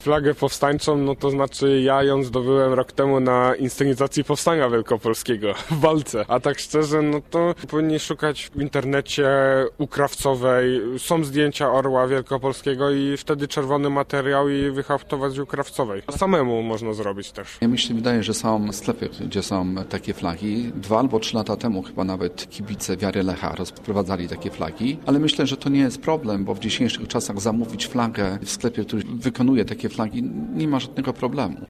Flagę powstańczą, no to znaczy ja ją zdobyłem rok temu na inscenizacji Powstania Wielkopolskiego w Walce. A tak szczerze, no to powinni szukać w internecie u Krawcowej. Są zdjęcia Orła Wielkopolskiego i wtedy czerwony materiał i wyhaftować u Krawcowej. Samemu można zrobić też. Ja mi się wydaje, że są sklepy, gdzie są takie flagi. 2 albo 3 lata temu chyba nawet kibice Wiary Lecha rozprowadzali takie flagi, ale myślę, że to nie jest problem, bo w dzisiejszych czasach zamówić flagę w sklepie, który wykonuje takie flagi, nie ma żadnego problemu.